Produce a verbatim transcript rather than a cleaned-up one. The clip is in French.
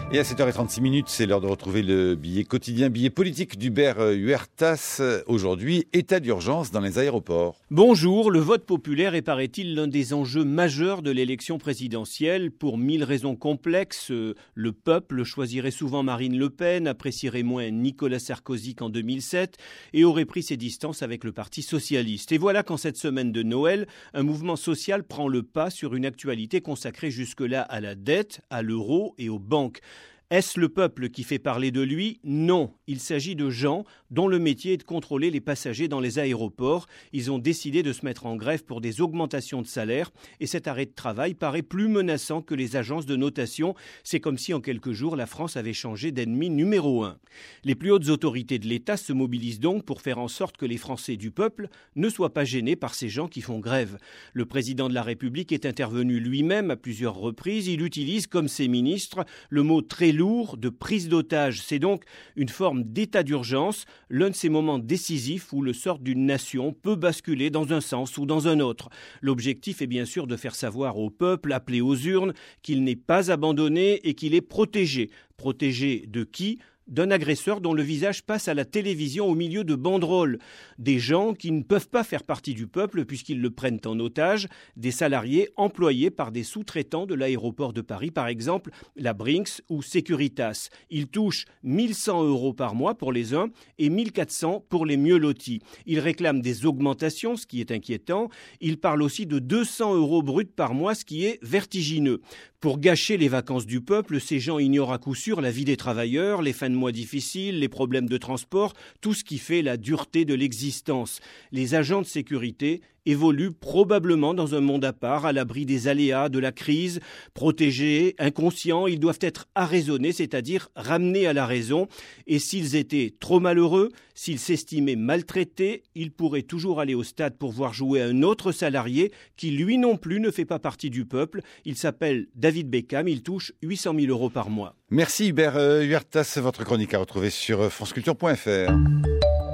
Et à sept heures trente-six minutes, c'est l'heure de retrouver le billet quotidien, billet politique d'Hubert Huertas. Aujourd'hui, état d'urgence dans les aéroports. Bonjour, le vote populaire est, paraît-il, l'un des enjeux majeurs de l'élection présidentielle. Pour mille raisons complexes, le peuple choisirait souvent Marine Le Pen, apprécierait moins Nicolas Sarkozy qu'en deux mille sept et aurait pris ses distances avec le Parti socialiste. Et voilà qu'en cette semaine de Noël, un mouvement social prend le pas sur une actualité consacrée jusque-là à la dette, à l'euro et aux banques. Est-ce le peuple qui fait parler de lui ? Non. Il s'agit de gens dont le métier est de contrôler les passagers dans les aéroports. Ils ont décidé de se mettre en grève pour des augmentations de salaire et cet arrêt de travail paraît plus menaçant que les agences de notation. C'est comme si en quelques jours la France avait changé d'ennemi numéro un. Les plus hautes autorités de l'État se mobilisent donc pour faire en sorte que les Français du peuple ne soient pas gênés par ces gens qui font grève. Le président de la République est intervenu lui-même à plusieurs reprises. Il utilise, comme ses ministres, le mot très lourd de prise d'otage. C'est donc une forme d'état d'urgence, l'un de ces moments décisifs où le sort d'une nation peut basculer dans un sens ou dans un autre. L'objectif est bien sûr de faire savoir au peuple, appelé aux urnes, qu'il n'est pas abandonné et qu'il est protégé. Protégé de qui ? D'un agresseur dont le visage passe à la télévision au milieu de banderoles. Des gens qui ne peuvent pas faire partie du peuple puisqu'ils le prennent en otage. Des salariés employés par des sous-traitants de l'aéroport de Paris, par exemple la Brinks ou Securitas. Ils touchent mille cent euros par mois pour les uns et mille quatre cents pour les mieux lotis. Ils réclament des augmentations, ce qui est inquiétant. Ils parlent aussi de deux cents euros bruts par mois, ce qui est vertigineux. Pour gâcher les vacances du peuple, ces gens ignorent à coup sûr la vie des travailleurs, les fins de mois difficiles, les problèmes de transport, tout ce qui fait la dureté de l'existence. Les agents de sécurité évoluent probablement dans un monde à part, à l'abri des aléas de la crise, protégés, inconscients, ils doivent être arraisonnés, c'est-à-dire ramenés à la raison. Et s'ils étaient trop malheureux, s'ils s'estimaient maltraités, ils pourraient toujours aller au stade pour voir jouer un autre salarié qui, lui non plus, ne fait pas partie du peuple. Il s'appelle David Beckham, il touche huit cent mille euros par mois. Merci Hubert Huertas, votre chronique à retrouver sur franceculture point f r.